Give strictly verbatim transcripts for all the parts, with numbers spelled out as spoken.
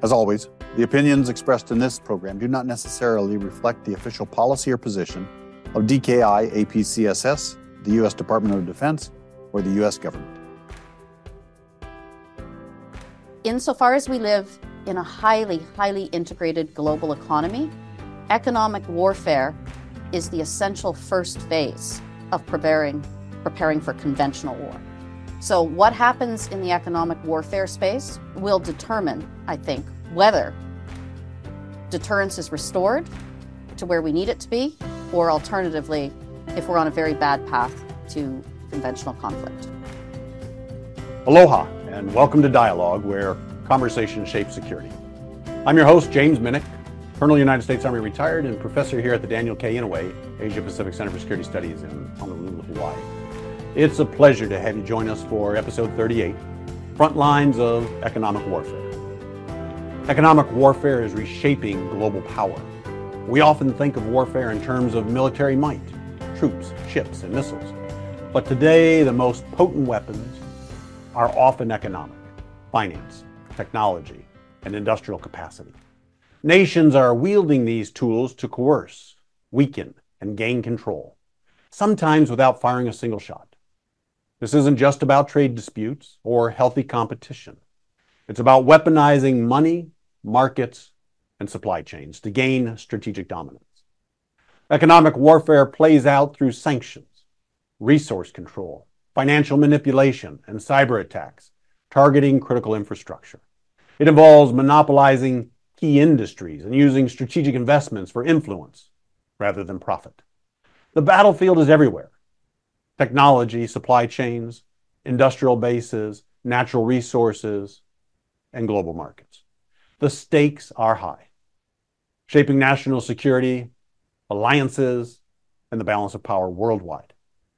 As always, the opinions expressed in this program do not necessarily reflect the official policy or position of D K I A P C S S, the U S Department of Defense, or the U S government. Insofar as we live in a highly, highly integrated global economy, economic warfare is the essential first phase of preparing, preparing for conventional war. So what happens in the economic warfare space will determine, I think, whether deterrence is restored to where we need it to be, or alternatively, if we're on a very bad path to conventional conflict. Aloha, and welcome to Dialogue, where conversation shapes security. I'm your host, James Minnick, Colonel United States Army retired and professor here at the Daniel K. Inouye Asia Pacific Center for Security Studies in Honolulu, Hawaii. It's a pleasure to have you join us for episode thirty-eight, Front Lines of Economic Warfare. Economic warfare is reshaping global power. We often think of warfare in terms of military might, troops, ships, and missiles. But today, the most potent weapons are often economic, finance, technology, and industrial capacity. Nations are wielding these tools to coerce, weaken, and gain control, sometimes without firing a single shot. This isn't just about trade disputes or healthy competition. It's about weaponizing money, markets, and supply chains to gain strategic dominance. Economic warfare plays out through sanctions, resource control, financial manipulation, and cyber attacks, targeting critical infrastructure. It involves monopolizing key industries and using strategic investments for influence rather than profit. The battlefield is everywhere. Technology, supply chains, industrial bases, natural resources, and global markets. The stakes are high, shaping national security, alliances, and the balance of power worldwide.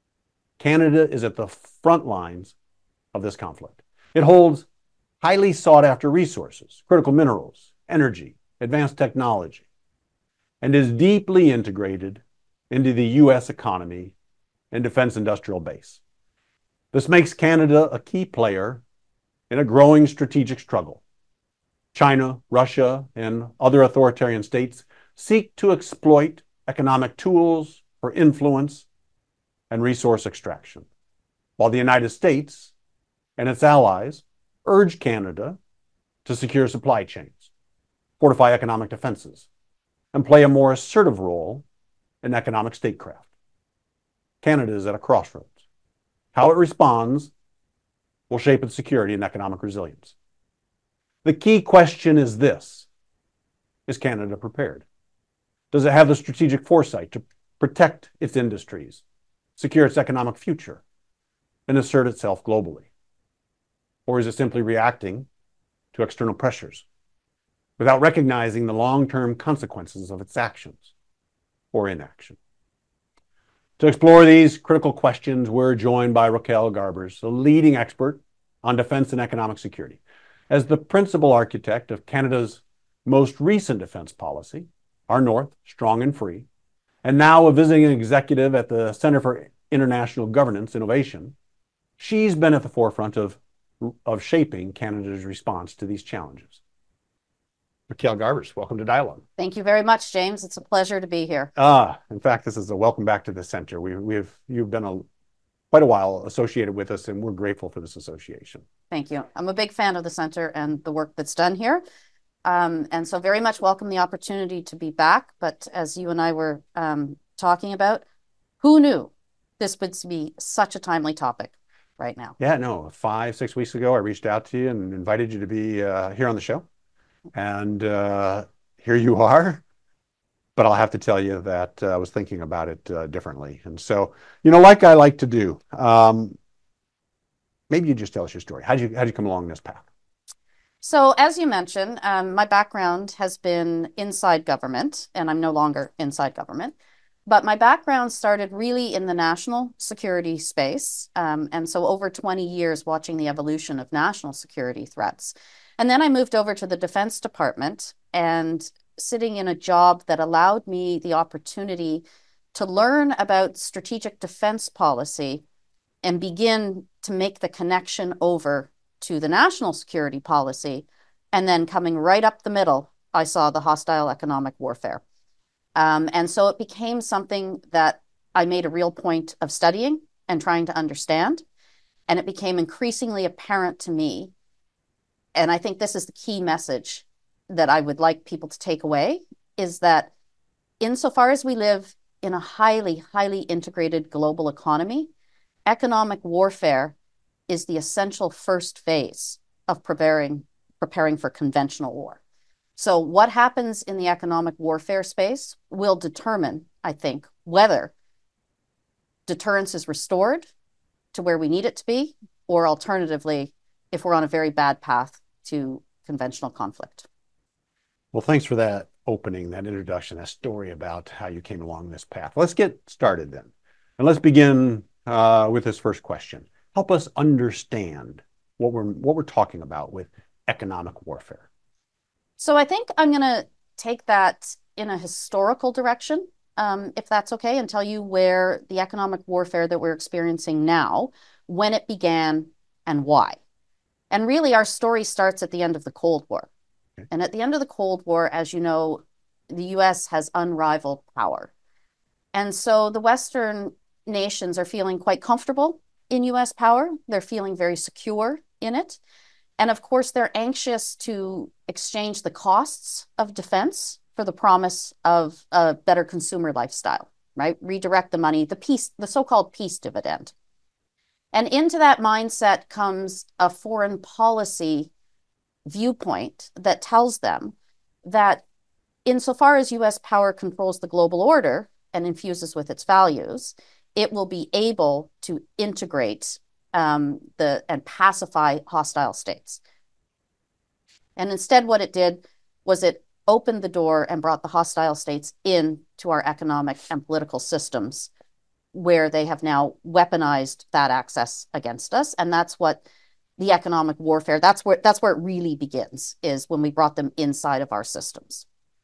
Canada is at the front lines of this conflict. It holds highly sought-after resources, critical minerals, energy, advanced technology, and is deeply integrated into the U S economy and defense industrial base. This makes Canada a key player in a growing strategic struggle. China, Russia, and other authoritarian states seek to exploit economic tools for influence and resource extraction, while the United States and its allies urge Canada to secure supply chains, fortify economic defenses, and play a more assertive role in economic statecraft. Canada is at a crossroads. How it responds will shape its security and economic resilience. The key question is this: is Canada prepared? Does it have the strategic foresight to protect its industries, secure its economic future, and assert itself globally? Or is it simply reacting to external pressures without recognizing the long-term consequences of its actions or inaction? To explore these critical questions, we're joined by Raquel Garbers, a leading expert on defense and economic security. As the principal architect of Canada's most recent defense policy, Our North, Strong and Free, and now a visiting executive at the Center for International Governance Innovation, she's been at the forefront of, of shaping Canada's response to these challenges. Raquel Garbers, welcome to Dialogue. Thank you very much, James. It's a pleasure to be here. Ah, in fact, this is a welcome back to the center. We, we've you've been a, quite a while associated with us, and we're grateful for this association. Thank you. I'm a big fan of the center and the work that's done here, um, and so very much welcome the opportunity to be back. But as you and I were um, talking about, who knew this would be such a timely topic right now? Yeah, no, five, six weeks ago, I reached out to you and invited you to be uh, here on the show. And uh, here you are, but I'll have to tell you that uh, I was thinking about it uh, differently. And so, you know, like I like to do, um, maybe you just tell us your story. How'd you, how'd you come along this path? So as you mentioned, um, my background has been inside government, and I'm no longer inside government. But my background started really in the national security space. Um, and so over twenty years watching the evolution of national security threats. And then I moved over to the Defense Department and sitting in a job that allowed me the opportunity to learn about strategic defense policy and begin to make the connection over to the national security policy And then coming right up the middle, I saw the hostile economic warfare. Um, and so it became something that I made a real point of studying and trying to understand. And it became increasingly apparent to me, and I think this is the key message that I would like people to take away, is that insofar as we live in a highly, highly integrated global economy, economic warfare is the essential first phase of preparing, preparing for conventional war. So what happens in the economic warfare space will determine, I think, whether deterrence is restored to where we need it to be, or alternatively, if we're on a very bad path to conventional conflict. Well, thanks for that opening, that introduction, that story about how you came along this path. Let's get started then. And let's begin uh, with this first question. Help us understand what we're, what we're talking about with economic warfare. So I think I'm going to take that in a historical direction, um, if that's okay, and tell you where the economic warfare that we're experiencing now, when it began and why. And really, our story starts at the end of the Cold War. Okay. And at the end of the Cold War, as you know, the U S has unrivaled power. And so the Western nations are feeling quite comfortable in U S power. They're feeling very secure in it. And of course, they're anxious to exchange the costs of defense for the promise of a better consumer lifestyle, right? Redirect the money, the peace, the so-called peace dividend. And into that mindset comes a foreign policy viewpoint that tells them that insofar as U S power controls the global order and infuses with its values, it will be able to integrate um, the and pacify hostile states. And instead, what it did was it opened the door and brought the hostile states into our economic and political systems, where they have now weaponized that access against us. And that's what the economic warfare, that's where that's where it really begins, is when we brought them inside of our systems.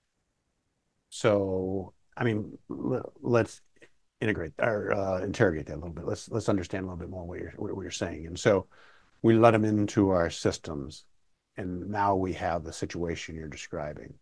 So, I mean, let's integrate or uh, interrogate that a little bit. Let's let's understand a little bit more what you're what you're saying. And so, we let them into our systems, and now we have the situation you're describing.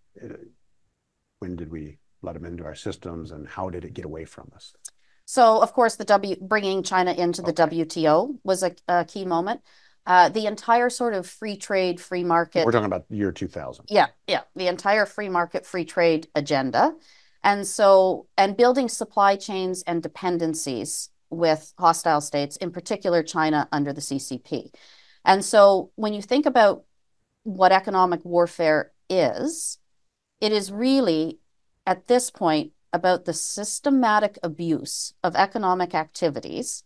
When did we let them into our systems, and how did it get away from us? So, of course, the W bringing China into the okay. W T O was a, a key moment. Uh, the entire sort of free trade, free market. We're talking about the year two thousand. Yeah, yeah. The entire free market, free trade agenda. And so, and building supply chains and dependencies with hostile states, in particular China under the C C P. And so when you think about what economic warfare is, it is really, at this point, about the systematic abuse of economic activities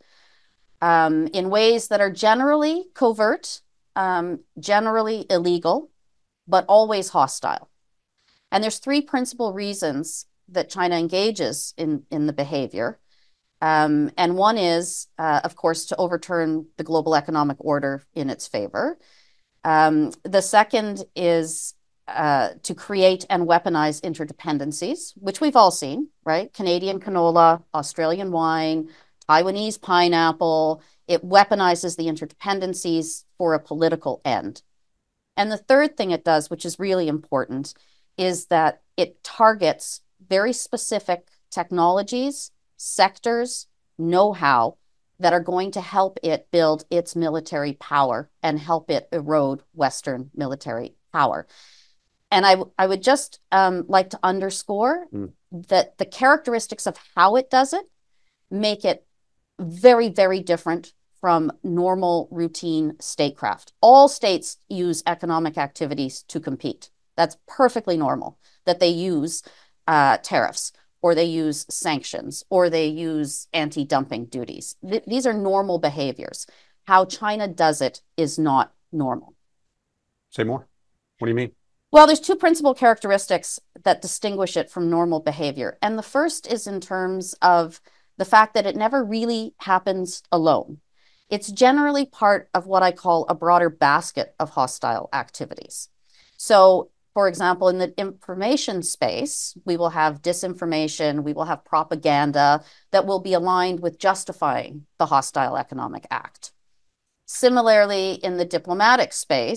um, in ways that are generally covert, um, generally illegal, but always hostile. And there's three principal reasons that China engages in, in the behavior. Um, and one is, uh, of course, to overturn the global economic order in its favor. Um, the second is uh, to create and weaponize interdependencies, which we've all seen, right? Canadian canola, Australian wine, Taiwanese pineapple. It weaponizes the interdependencies for a political end. And the third thing it does, which is really important, is that it targets very specific technologies, sectors, know-how that are going to help it build its military power and help it erode Western military power. And I, I would just um, like to underscore mm. that the characteristics of how it does it make it very, very different from normal routine statecraft. All states use economic activities to compete. That's perfectly normal, that they use uh, tariffs, or they use sanctions, or they use anti-dumping duties. Th- these are normal behaviors. How China does it is not normal. Say more. What do you mean? Well, there's two principal characteristics that distinguish it from normal behavior. And the first is in terms of the fact that it never really happens alone. It's generally part of what I call a broader basket of hostile activities. So, for example, in the information space, we will have disinformation, we will have propaganda that will be aligned with justifying the hostile economic act. Similarly, in the diplomatic space,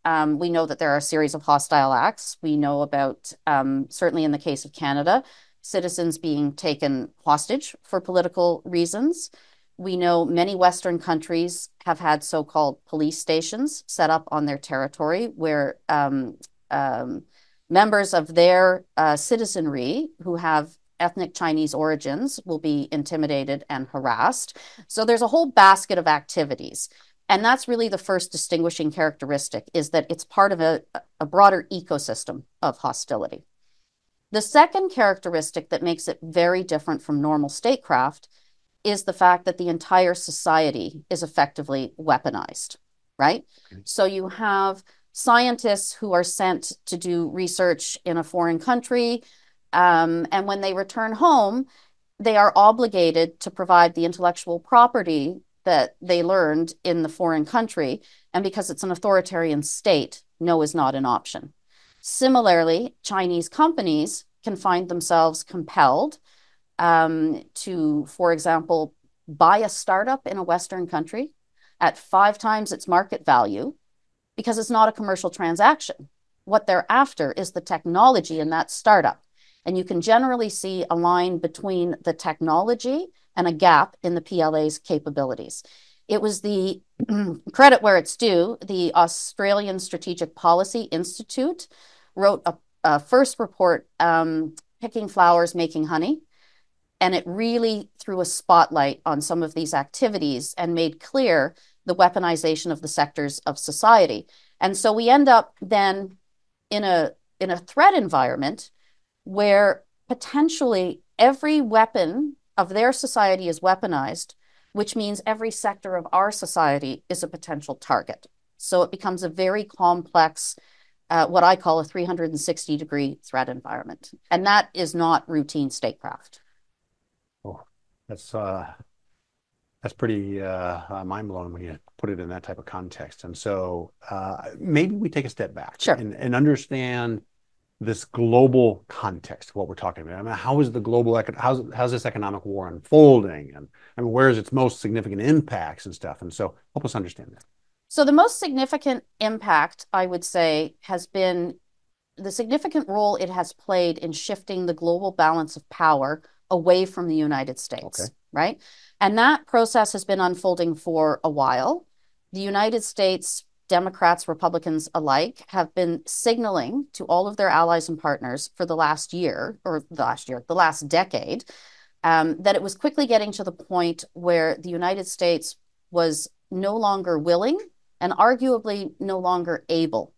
Um, we know that there are a series of hostile acts. We know about, um, certainly in the case of Canada, citizens being taken hostage for political reasons. We know many Western countries have had so-called police stations set up on their territory where um, um, members of their uh, citizenry who have ethnic Chinese origins will be intimidated and harassed. So there's a whole basket of activities. And that's really the first distinguishing characteristic, is that it's part of a, a broader ecosystem of hostility. The second characteristic that makes it very different from normal statecraft is the fact that the entire society is effectively weaponized, right? Okay. So you have scientists who are sent to do research in a foreign country, um, and when they return home, they are obligated to provide the intellectual property that they learned in the foreign country. And because it's an authoritarian state, no is not an option. Similarly, Chinese companies can find themselves compelled um, to, for example, buy a startup in a Western country at five times its market value because it's not a commercial transaction. What they're after is the technology in that startup. And you can generally see a line between the technology and a gap in the P L A's capabilities. It was the credit where it's due, the Australian Strategic Policy Institute wrote a, a first report, um, Picking Flowers, Making Honey, and it really threw a spotlight on some of these activities and made clear the weaponization of the sectors of society. And so we end up then in a, in a threat environment where potentially every weapon of their society is weaponized, which means every sector of our society is a potential target. So it becomes a very complex, uh, what I call a three hundred sixty degree threat environment. And that is not routine statecraft. Oh, that's uh, that's pretty uh, uh, mind-blowing when you put it in that type of context. And so uh, maybe we take a step back sure. and, and understand this global context, what we're talking about. I mean, how is the global, how's, how's this economic war unfolding? And I mean, where is its most significant impacts and stuff? And so help us understand that. So the most significant impact, I would say, has been the significant role it has played in shifting the global balance of power away from the United States, okay. right? And that process has been unfolding for a while. The United States, Democrats, Republicans alike, have been signaling to all of their allies and partners for the last year, or the last year, the last decade, um, that it was quickly getting to the point where the United States was no longer willing and arguably no longer able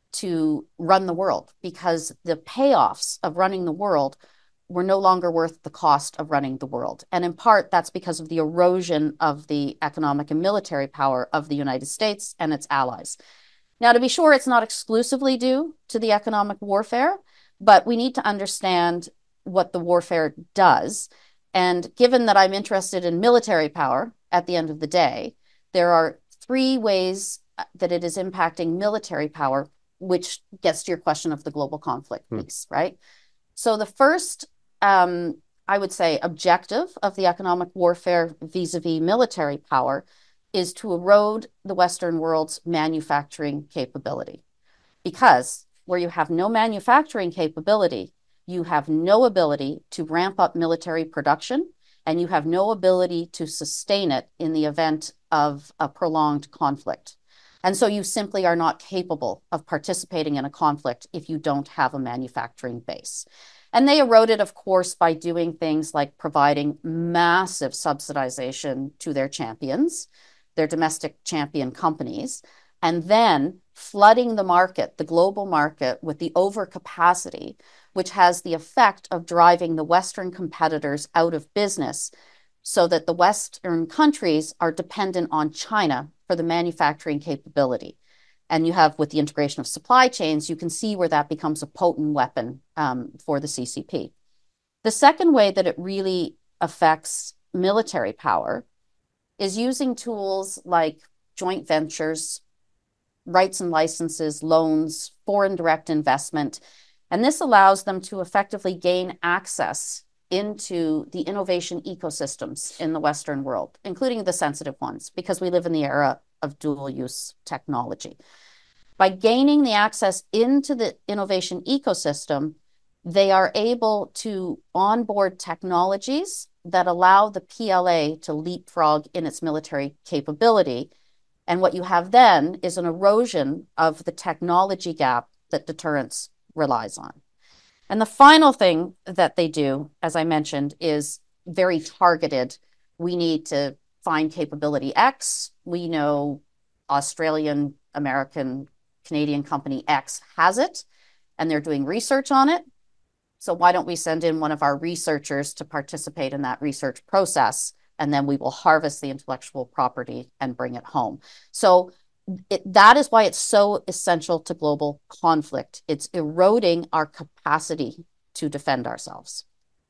to run the world, because the payoffs of running the world were no longer worth the cost of running the world. And in part, that's because of the erosion of the economic and military power of the United States and its allies. Now, to be sure, it's not exclusively due to the economic warfare, but we need to understand what the warfare does. And given that I'm interested in military power at the end of the day, there are three ways that it is impacting military power, which gets to your question of the global conflict piece, hmm. right? So the first, um, I would say, objective of the economic warfare vis-a-vis military power is to erode the Western world's manufacturing capability. Because where you have no manufacturing capability, you have no ability to ramp up military production, and you have no ability to sustain it in the event of a prolonged conflict. And so you simply are not capable of participating in a conflict if you don't have a manufacturing base. And they erode it, of course, by doing things like providing massive subsidization to their champions, their domestic champion companies, and then flooding the market, the global market, with the overcapacity, which has the effect of driving the Western competitors out of business, so that the Western countries are dependent on China for the manufacturing capability. And you have, with the integration of supply chains, you can see where that becomes a potent weapon um, for the C C P. The second way that it really affects military power is using tools like joint ventures, rights and licenses, loans, foreign direct investment. And this allows them to effectively gain access into the innovation ecosystems in the Western world, including the sensitive ones, because we live in the era of dual use technology. By gaining the access into the innovation ecosystem, they are able to onboard technologies that allow the P L A to leapfrog in its military capability. And what you have then is an erosion of the technology gap that deterrence relies on. And the final thing that they do, as I mentioned, is very targeted. We need to find capability X. We know Australian, American, Canadian company X has it, and they're doing research on it. So why don't we send in one of our researchers to participate in that research process, and then we will harvest the intellectual property and bring it home. So it, that is why it's so essential to global conflict. It's eroding our capacity to defend ourselves.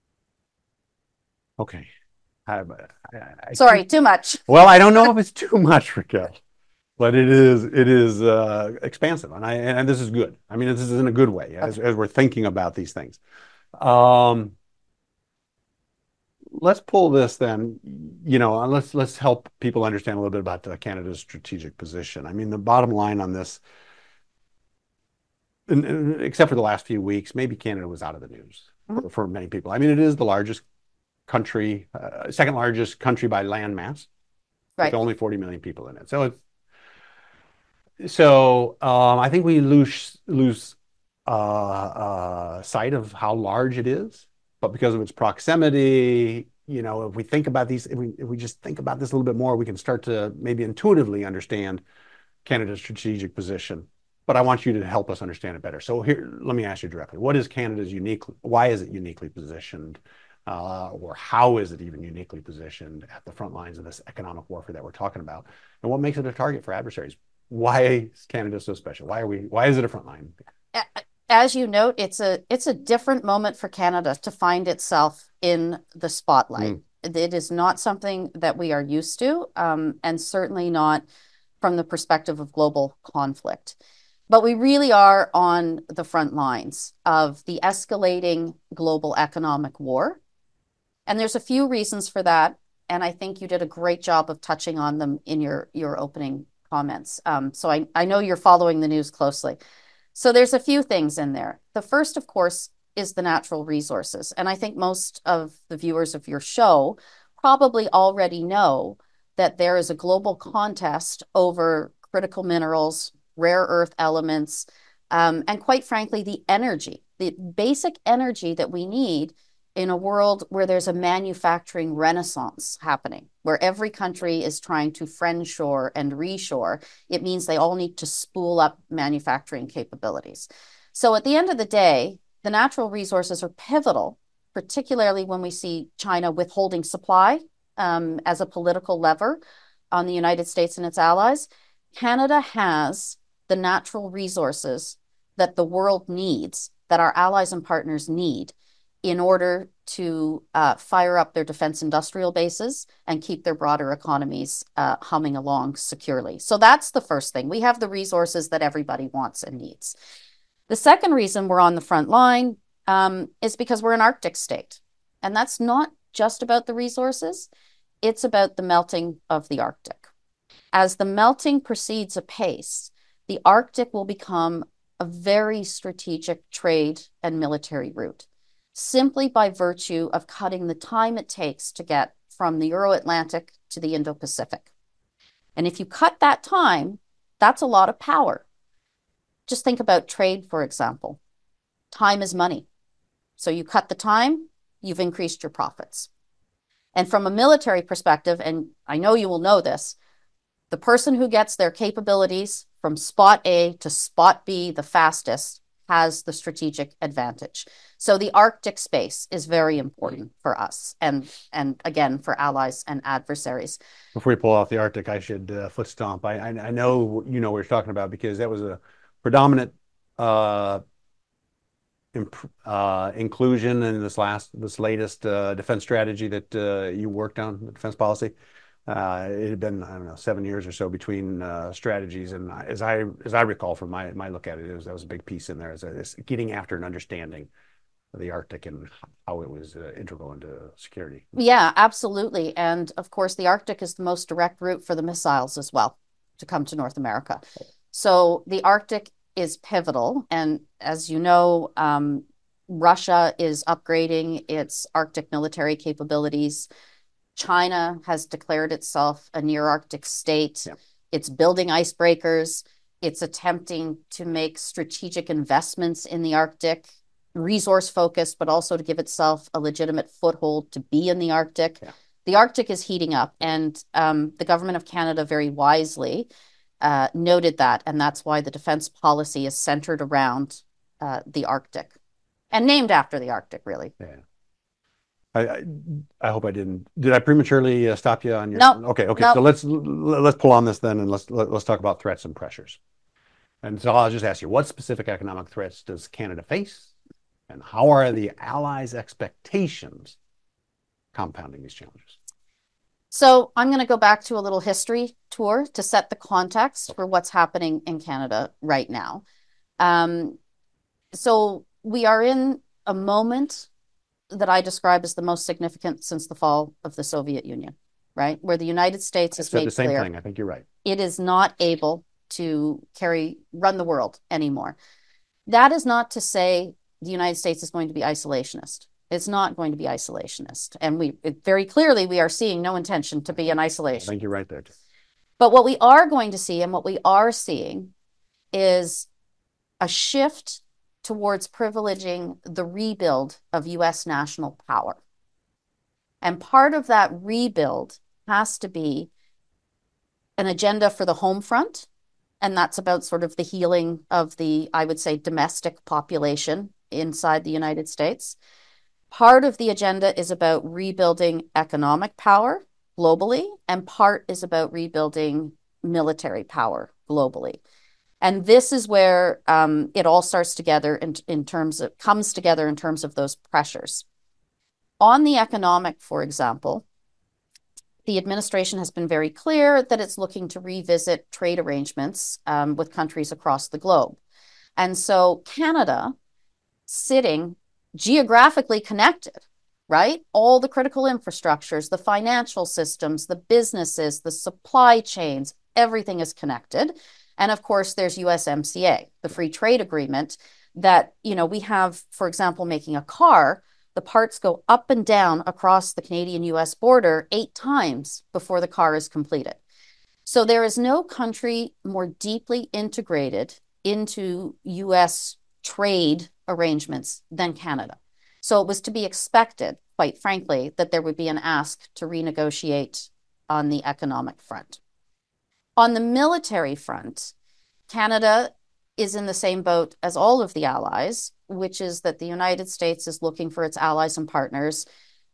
Okay. I, I, I Sorry, think, too much. Well, I don't know if it's too much, Raquel, but it is it is uh, expansive, and I and this is good. I mean, this is in a good way as, Okay. as we're thinking about these things. Um, let's pull this then. You know, and let's let's help people understand a little bit about uh, Canada's strategic position. I mean, the bottom line on this, and, and except for the last few weeks, maybe Canada was out of the news mm-hmm. for, for many people. I mean, it is the largest country, uh, second largest country by land mass, right. With only forty million people in it. So it's so um, I think we lose lose uh, uh, sight of how large it is, but because of its proximity, you know, if we think about these, if we if we just think about this a little bit more, we can start to maybe intuitively understand Canada's strategic position. But I want you to help us understand it better. So here, let me ask you directly: what is Canada's unique? Why is it uniquely positioned? Uh, or how is it even uniquely positioned at the front lines of this economic warfare that we're talking about? And what makes it a target for adversaries? Why is Canada so special? Why are we? Why is it a front line? As you note, it's a it's a different moment for Canada to find itself in the spotlight. Mm. It is not something that we are used to, um, and certainly not from the perspective of global conflict. But we really are on the front lines of the escalating global economic war. And there's a few reasons for that. And I think you did a great job of touching on them in your, your opening comments. Um, so I, I know you're following the news closely. So there's a few things in there. The first, of course, is the natural resources. And I think most of the viewers of your show probably already know that there is a global contest over critical minerals, rare earth elements, um, and quite frankly, the energy, the basic energy that we need in a world where there's a manufacturing renaissance happening, where every country is trying to friendshore and reshore. It means they all need to spool up manufacturing capabilities. So at the end of the day, the natural resources are pivotal, particularly when we see China withholding supply um, as a political lever on the United States and its allies. Canada has the natural resources that the world needs, that our allies and partners need, in order to uh, fire up their defense industrial bases and keep their broader economies uh, humming along securely. So that's the first thing. We have the resources that everybody wants and needs. The second reason we're on the front line um, is because we're an Arctic state. And that's not just about the resources. It's about the melting of the Arctic. As the melting proceeds apace, the Arctic will become a very strategic trade and military route, simply by virtue of cutting the time it takes to get from the Euro-Atlantic to the Indo-Pacific. And if you cut that time, that's a lot of power. Just think about trade, for example. Time is money. So you cut the time, you've increased your profits. And from a military perspective, and I know you will know this, the person who gets their capabilities from spot A to spot B the fastest has the strategic advantage. So the Arctic space is very important for us and, and again, for allies and adversaries. Before we pull off the Arctic, I should uh, foot stomp. I, I, I know you know what you're talking about because that was a predominant uh, imp uh, inclusion in this last, this latest uh, defense strategy that uh, you worked on, the defense policy. Uh, it had been, I don't know, seven years or so between uh, strategies, and as I as I recall from my my look at it, it was, that was a big piece in there, as a, getting after and understanding the Arctic and how it was uh, integral into security. Yeah, absolutely, and of course, the Arctic is the most direct route for the missiles as well to come to North America. So the Arctic is pivotal. And as you know, um, Russia is upgrading its Arctic military capabilities. China has declared itself a near Arctic state. Yeah. It's building icebreakers. It's attempting to make strategic investments in the Arctic, resource focused, but also to give itself a legitimate foothold to be in the Arctic. Yeah. The Arctic is heating up, and um, the government of Canada very wisely uh, noted that, and that's why the defense policy is centered around uh, the Arctic and named after the Arctic, really. Yeah. I, I, I hope I didn't. Did I prematurely uh, stop you on your? No. Okay. Okay. Nope. So let's let's pull on this then, and let's let, let's talk about threats and pressures. And so I'll just ask you, what specific economic threats does Canada face, and how are the Allies' expectations compounding these challenges? So I'm going to go back to a little history tour to set the context for what's happening in Canada right now. Um, so we are in a moment that I describe as the most significant since the fall of the Soviet Union, right? Where the United States has made the same clear thing. I think you're right. It is not able to carry, run the world anymore. That is not to say the United States is going to be isolationist. It's not going to be isolationist. And we it, very clearly, we are seeing no intention to be in isolation. I think you're right there. But what we are going to see, and what we are seeing, is a shift towards privileging the rebuild of U S national power. And part of that rebuild has to be an agenda for the home front. And that's about sort of the healing of the, I would say, domestic population inside the United States. Part of the agenda is about rebuilding economic power globally, and part is about rebuilding military power globally. And this is where um, it all starts together in, in terms of, comes together in terms of those pressures. On the economic, for example, the administration has been very clear that it's looking to revisit trade arrangements um, with countries across the globe. And so Canada, sitting geographically connected, right? All the critical infrastructures, the financial systems, the businesses, the supply chains, everything is connected. And of course, there's U S M C A, the free trade agreement that, you know, we have, for example, making a car, the parts go up and down across the Canadian-U S border eight times before the car is completed. So there is no country more deeply integrated into U S trade arrangements than Canada. So it was to be expected, quite frankly, that there would be an ask to renegotiate on the economic front. On the military front, Canada is in the same boat as all of the allies, which is that the United States is looking for its allies and partners,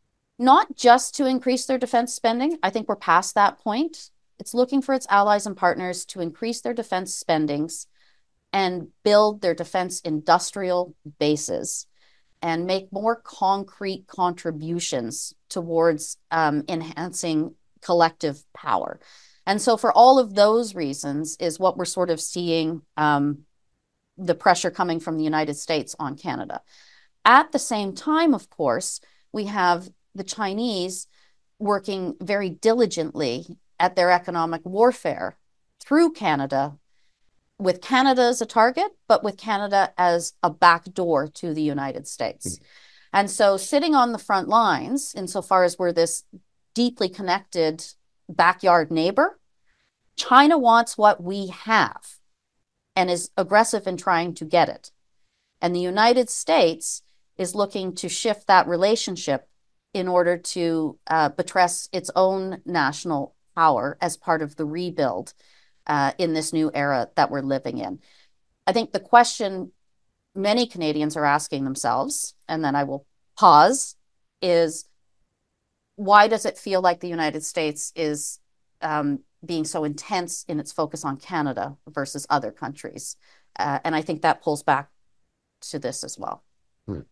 not just to increase their defense spending. I think we're past that point. It's looking for its allies and partners to increase their defense spendings and build their defense industrial bases and make more concrete contributions towards um, enhancing collective power. And so for all of those reasons is what we're sort of seeing um, the pressure coming from the United States on Canada. At the same time, of course, we have the Chinese working very diligently at their economic warfare through Canada, with Canada as a target, but with Canada as a backdoor to the United States. Mm-hmm. And so sitting on the front lines, insofar as we're this deeply connected backyard neighbor, China wants what we have and is aggressive in trying to get it. And the United States is looking to shift that relationship in order to uh, buttress its own national power as part of the rebuild uh, in this new era that we're living in. I think the question many Canadians are asking themselves, and then I will pause, is why does it feel like the United States is um, being so intense in its focus on Canada versus other countries? Uh, and I think that pulls back to this as well. Hmm.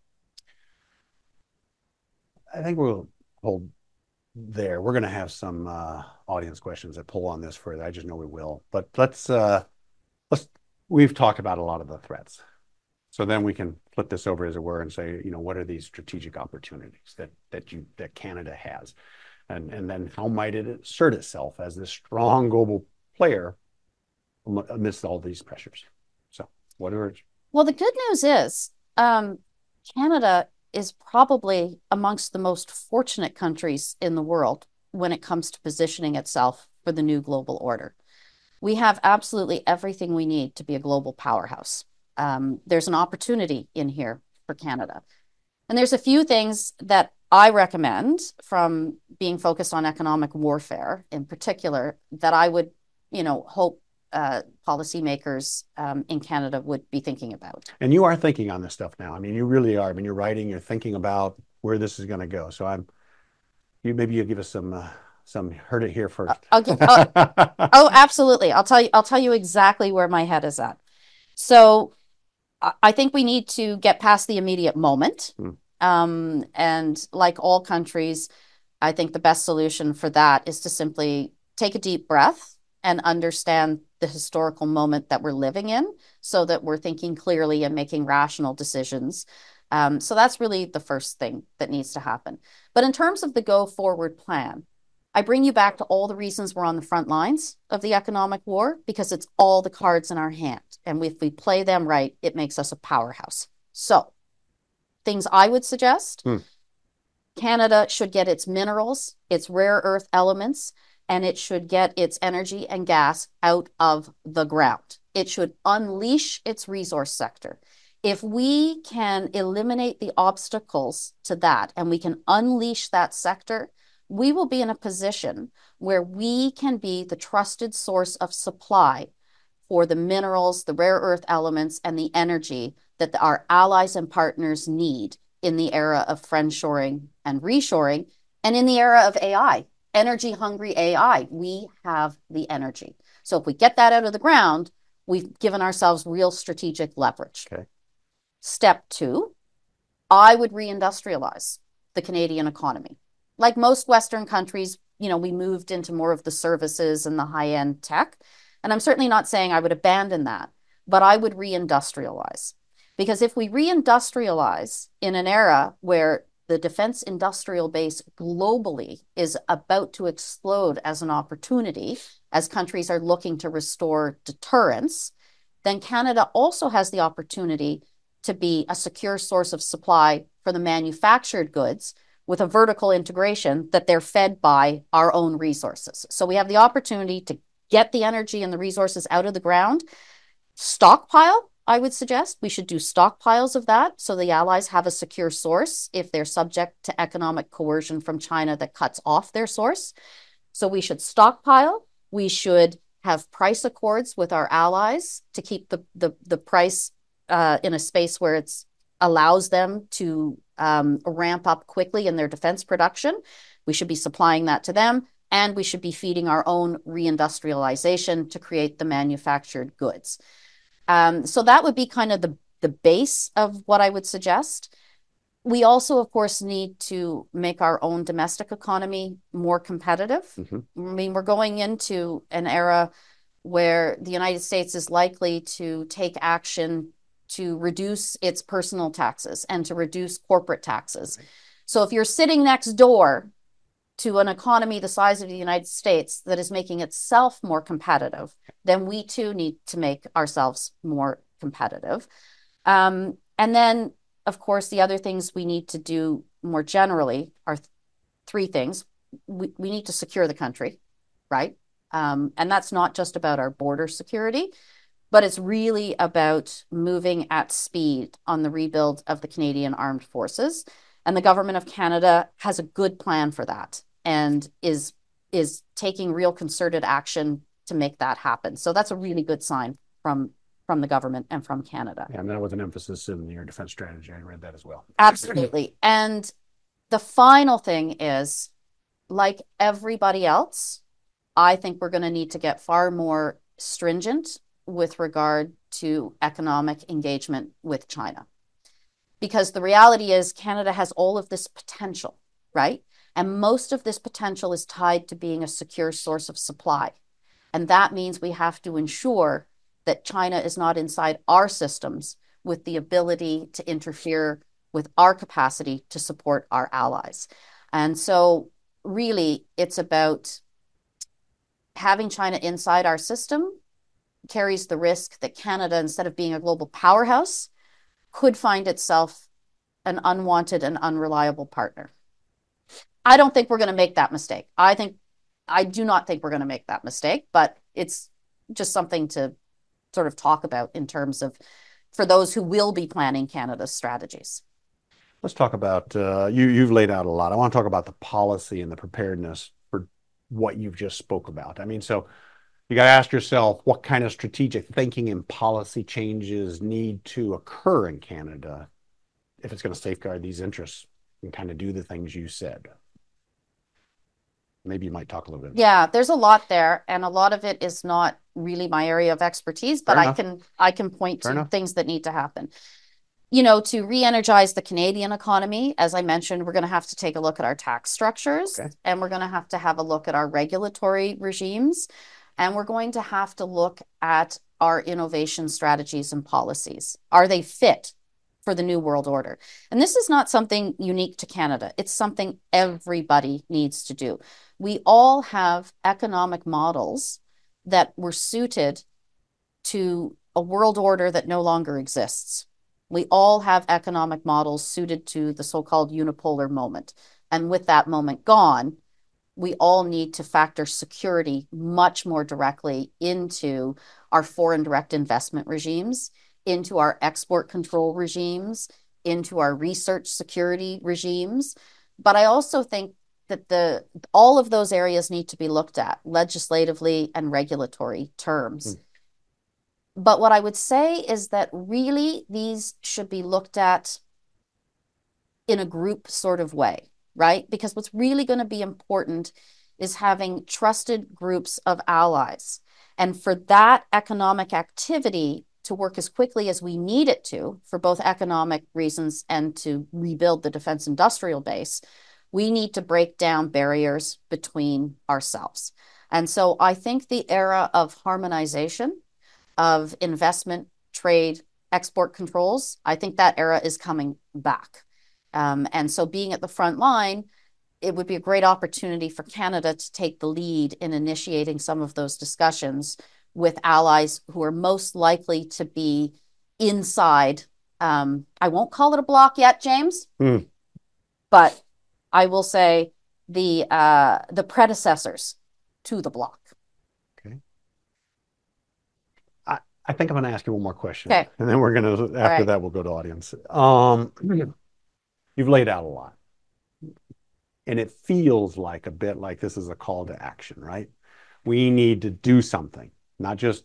I think we'll hold there. We're going to have some uh, audience questions that pull on this further. I just know we will. But let's uh, let's. We've talked about a lot of the threats, so then we can flip this over, as it were, and say, you know, what are these strategic opportunities that that you that Canada has, and and then how might it assert itself as this strong global player amidst all these pressures. So what are... Well, the good news is um, Canada is probably amongst the most fortunate countries in the world when it comes to positioning itself for the new global order. We have absolutely everything we need to be a global powerhouse. Um, there's an opportunity in here for Canada. And there's a few things that I recommend from being focused on economic warfare in particular that I would, you know, hope uh, policymakers um, in Canada would be thinking about. And you are thinking on this stuff now. I mean, you really are. I mean, you're writing, you're thinking about where this is going to go. So I'm, you maybe you give us some, uh, some heard it here first. I'll give, oh, oh, absolutely. I'll tell you, I'll tell you exactly where my head is at. So I think we need to get past the immediate moment. Hmm. Um, and like all countries, I think the best solution for that is to simply take a deep breath and understand the historical moment that we're living in so that we're thinking clearly and making rational decisions. Um, so that's really the first thing that needs to happen. But in terms of the go forward plan, I bring you back to all the reasons we're on the front lines of the economic war, because it's all the cards in our hand. And if we play them right, it makes us a powerhouse. So things I would suggest, hmm. Canada should get its minerals, its rare earth elements, and it should get its energy and gas out of the ground. It should unleash its resource sector. If we can eliminate the obstacles to that and we can unleash that sector, we will be in a position where we can be the trusted source of supply for the minerals, the rare earth elements, and the energy that our allies and partners need in the era of friendshoring and reshoring, and in the era of A I, energy-hungry A I. We have the energy. So if we get that out of the ground, we've given ourselves real strategic leverage. Okay. Step two, I would reindustrialize the Canadian economy. Like most Western countries, you know, we moved into more of the services and the high-end tech. And I'm certainly not saying I would abandon that, but I would reindustrialize. Because if we reindustrialize in an era where the defense industrial base globally is about to explode as an opportunity, as countries are looking to restore deterrence, then Canada also has the opportunity to be a secure source of supply for the manufactured goods with a vertical integration that they're fed by our own resources. So we have the opportunity to get the energy and the resources out of the ground. Stockpile, I would suggest. We should do stockpiles of that so the allies have a secure source if they're subject to economic coercion from China that cuts off their source. So we should stockpile. We should have price accords with our allies to keep the, the, the price uh, in a space where it's allows them to um, ramp up quickly in their defense production. We should be supplying that to them, and we should be feeding our own reindustrialization to create the manufactured goods. Um, so that would be kind of the, the base of what I would suggest. We also, of course, need to make our own domestic economy more competitive. Mm-hmm. I mean, we're going into an era where the United States is likely to take action to reduce its personal taxes and to reduce corporate taxes. Right. So if you're sitting next door to an economy the size of the United States that is making itself more competitive, then we too need to make ourselves more competitive. Um, and then, of course, the other things we need to do more generally are th- three things. We, we need to secure the country, right? Um, and that's not just about our border security, but it's really about moving at speed on the rebuild of the Canadian Armed Forces. And the government of Canada has a good plan for that and is, is taking real concerted action to make that happen. So that's a really good sign from, from the government and from Canada. Yeah, and that was an emphasis in your defense strategy. I read that as well. Absolutely. And the final thing is, like everybody else, I think we're going to need to get far more stringent with regard to economic engagement with China. Because the reality is Canada has all of this potential, right? And most of this potential is tied to being a secure source of supply. And that means we have to ensure that China is not inside our systems with the ability to interfere with our capacity to support our allies. And so really it's about having China inside our system carries the risk that Canada, instead of being a global powerhouse, could find itself an unwanted and unreliable partner. I don't think we're going to make that mistake. I think, I do not think we're going to make that mistake, but it's just something to sort of talk about in terms of, for those who will be planning Canada's strategies. Let's talk about, uh, you, you've laid out a lot. I want to talk about the policy and the preparedness for what you've just spoke about. I mean, so you got to ask yourself, what kind of strategic thinking and policy changes need to occur in Canada if it's going to safeguard these interests and kind of do the things you said? Maybe you might talk a little bit. Yeah, there's a lot there, and a lot of it is not really my area of expertise, but I can I can point to things that need to happen. You know, to re-energize the Canadian economy, as I mentioned, we're going to have to take a look at our tax structures, okay. and we're going to have to have a look at our regulatory regimes, and we're going to have to look at our innovation strategies and policies. Are they fit for the new world order? And this is not something unique to Canada. It's something everybody needs to do. We all have economic models that were suited to a world order that no longer exists. We all have economic models suited to the so-called unipolar moment. And with that moment gone, we all need to factor security much more directly into our foreign direct investment regimes, into our export control regimes, into our research security regimes. But I also think that the all of those areas need to be looked at legislatively and regulatory terms. Mm. But what I would say is that really these should be looked at in a group sort of way, right? Because what's really going to be important is having trusted groups of allies. And for that economic activity to work as quickly as we need it to, for both economic reasons and to rebuild the defense industrial base, we need to break down barriers between ourselves. And so I think the era of harmonization, of investment, trade, export controls, I think that era is coming back. Um, and so being at the front line, it would be a great opportunity for Canada to take the lead in initiating some of those discussions with allies who are most likely to be inside. Um, I won't call it a bloc yet, James, mm. but I will say the uh, the predecessors to the bloc. Okay. I, I think I'm going to ask you one more question. Okay. And then we're going to, after right. that, we'll go to audience. Um, you've laid out a lot. And it feels like a bit like this is a call to action, right? We need to do something, not just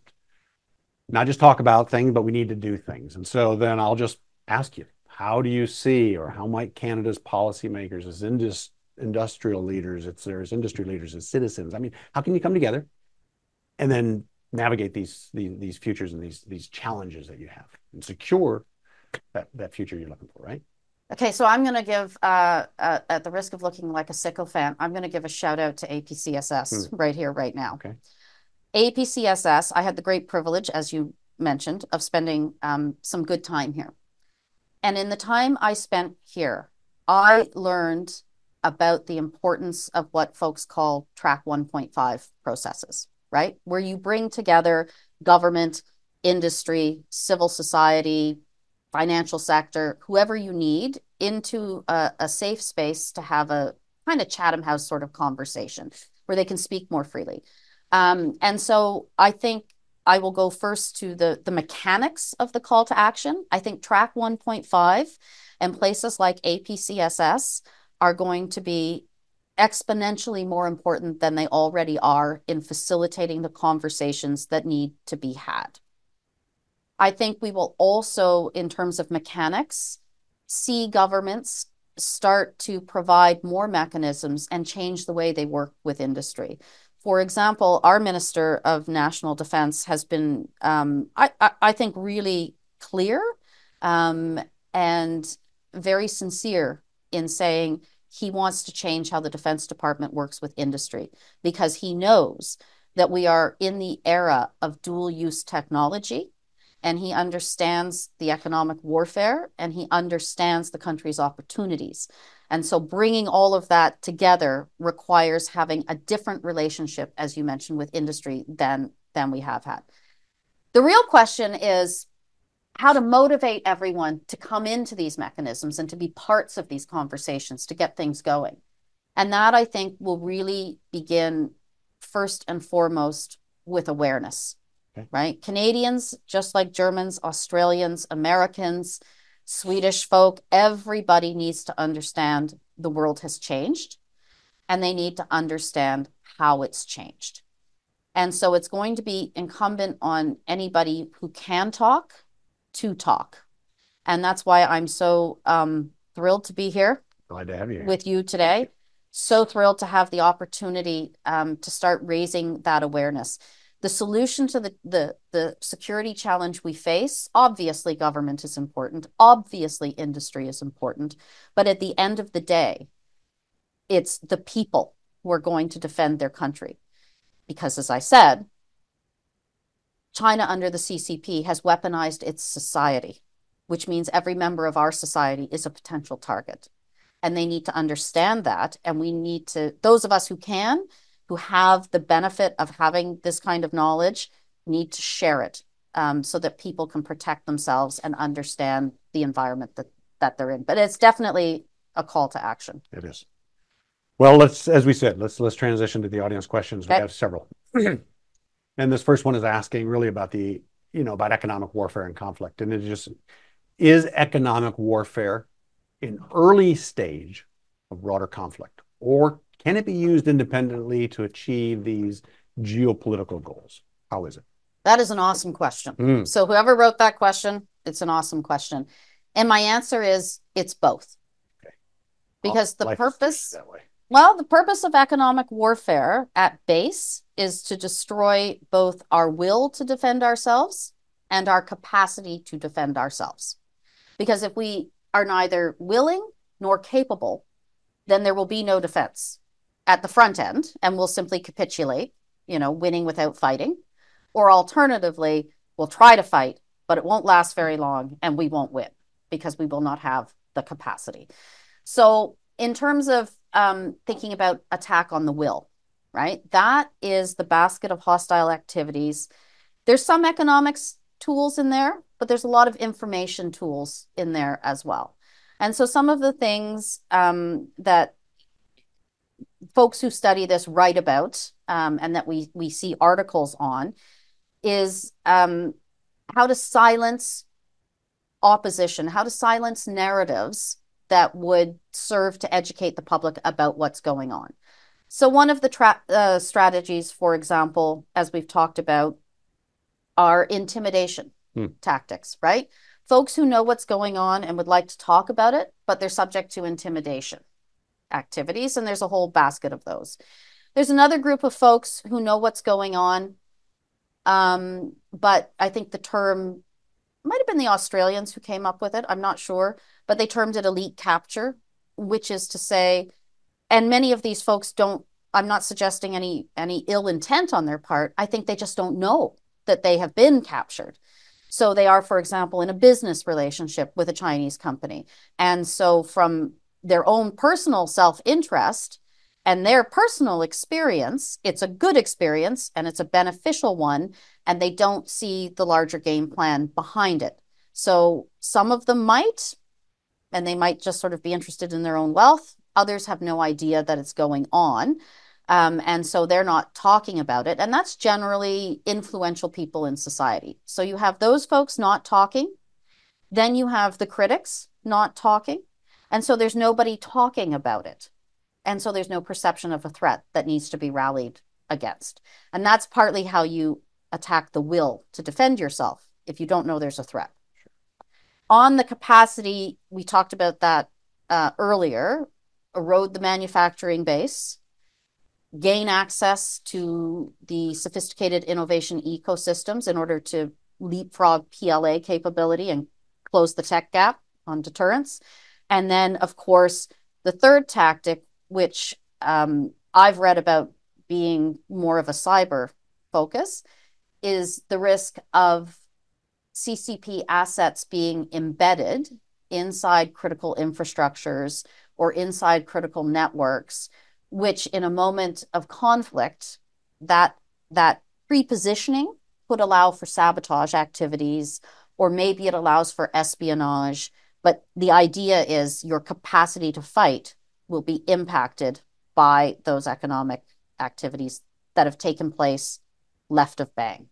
not just talk about things, but we need to do things. And so then I'll just ask you, how do you see, or how might Canada's policymakers, as indus, industrial leaders, it's there's industry leaders, as citizens, I mean, how can you come together and then navigate these these, these futures and these these challenges that you have and secure that, that future you're looking for, right? Okay, so I'm going to give, uh, uh, at the risk of looking like a sycophant, I'm going to give a shout out to A P C S S hmm. right here, right now. Okay. A P C S S, I had the great privilege, as you mentioned, of spending um, some good time here. And in the time I spent here, I learned about the importance of what folks call track one point five processes, right? Where you bring together government, industry, civil society, financial sector, whoever you need, into a, a safe space to have a kind of Chatham House sort of conversation where they can speak more freely. Um, and so I think I will go first to the, the mechanics of the call to action. I think track one point five and places like A P C S S are going to be exponentially more important than they already are in facilitating the conversations that need to be had. I think we will also, in terms of mechanics, see governments start to provide more mechanisms and change the way they work with industry. For example, our Minister of National Defence has been, um, I, I, I think, really clear um, and very sincere in saying he wants to change how the Defence Department works with industry, because he knows that we are in the era of dual-use technology, and he understands the economic warfare, and he understands the country's opportunities. And so bringing all of that together requires having a different relationship, as you mentioned, with industry than, than we have had. The real question is how to motivate everyone to come into these mechanisms and to be parts of these conversations to get things going. And that, I think, will really begin first and foremost with awareness, okay. Right? Canadians, just like Germans, Australians, Americans, Swedish folk, everybody needs to understand the world has changed, and they need to understand how it's changed. And so it's going to be incumbent on anybody who can talk to talk. And that's why I'm so um, thrilled to be here. Glad to have you here. With you today. So thrilled to have the opportunity um, to start raising that awareness. The solution to the, the, the security challenge we face, obviously government is important, obviously industry is important, but at the end of the day, it's the people who are going to defend their country. Because as I said, China under the C C P has weaponized its society, which means every member of our society is a potential target. And they need to understand that. And we need to, those of us who can, who have the benefit of having this kind of knowledge, need to share it um, so that people can protect themselves and understand the environment that, that they're in. But it's definitely a call to action. It is. Well, let's, as we said, let's let's transition to the audience questions. Okay. We have several. And this first one is asking really about the, you know, about economic warfare and conflict. And it just, is economic warfare an early stage of broader conflict? Or can it be used independently to achieve these geopolitical goals? How is it? That is an awesome question. Mm. So whoever wrote that question, it's an awesome question. And my answer is it's both. Okay. Because the purpose, that way. Well, the purpose of economic warfare at base is to destroy both our will to defend ourselves and our capacity to defend ourselves. Because if we are neither willing nor capable, then there will be no defense at the front end, and we'll simply capitulate, you know, winning without fighting. Or alternatively, we'll try to fight, but it won't last very long, and we won't win because we will not have the capacity. So in terms of um, thinking about attack on the will, right? That is the basket of hostile activities. There's some economics tools in there, but there's a lot of information tools in there as well. And so some of the things um, that folks who study this write about um, and that we, we see articles on is um, how to silence opposition, how to silence narratives that would serve to educate the public about what's going on. So one of the tra- uh, strategies, for example, as we've talked about, are intimidation hmm. tactics, right? Folks who know what's going on and would like to talk about it, but they're subject to intimidation activities, and there's a whole basket of those. There's another group of folks who know what's going on, um, but I think the term might have been the Australians who came up with it, I'm not sure, but they termed it elite capture, which is to say, and many of these folks don't, I'm not suggesting any any ill intent on their part, I think they just don't know that they have been captured. So they are, for example, in a business relationship with a Chinese company. And so from their own personal self-interest and their personal experience, it's a good experience and it's a beneficial one, and they don't see the larger game plan behind it. So some of them might, and they might just sort of be interested in their own wealth. Others have no idea that it's going on. Um, and so they're not talking about it. And that's generally influential people in society. So you have those folks not talking. Then you have the critics not talking. And so there's nobody talking about it. And so there's no perception of a threat that needs to be rallied against. And that's partly how you attack the will to defend yourself if you don't know there's a threat. On the capacity, we talked about that uh, earlier, erode the manufacturing base, gain access to the sophisticated innovation ecosystems in order to leapfrog P L A capability and close the tech gap on deterrence. And then, of course, the third tactic, which um, I've read about being more of a cyber focus, is the risk of C C P assets being embedded inside critical infrastructures or inside critical networks, which in a moment of conflict, that, that pre-positioning could allow for sabotage activities, or maybe it allows for espionage. But the idea is your capacity to fight will be impacted by those economic activities that have taken place left of Bang.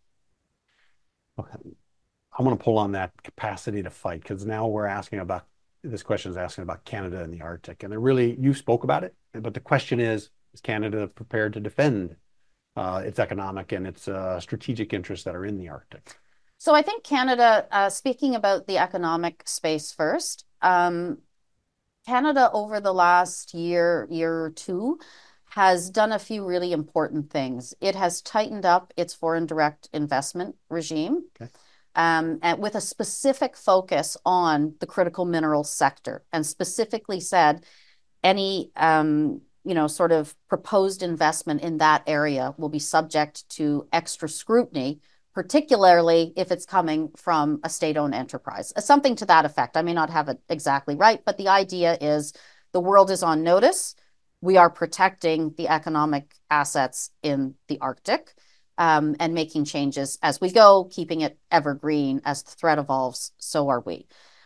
Okay. I want to pull on that capacity to fight, because now we're asking about, this question is asking about Canada and the Arctic. And it really, you spoke about it, but the question is, is Canada prepared to defend uh, its economic and its uh, strategic interests that are in the Arctic? So I think Canada, uh, speaking about the economic space first, um, Canada over the last year, year or two, has done a few really important things. It has tightened up its foreign direct investment regime. Okay. Um, and with a specific focus on the critical minerals sector, and specifically said any um, you know, sort of proposed investment in that area will be subject to extra scrutiny, particularly if it's coming from a state-owned enterprise. Something to that effect. I may not have it exactly right, but the idea is the world is on notice. We are protecting the economic assets in the Arctic. Um, and making changes as we go, keeping it evergreen. As the threat evolves, so are we.